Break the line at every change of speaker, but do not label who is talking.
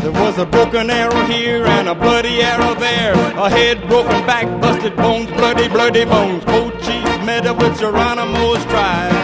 There was a broken arrow here and a bloody arrow there. A head, broken back, busted bones, bloody, bloody bones. Cold Chief met up with Geronimo's tribe.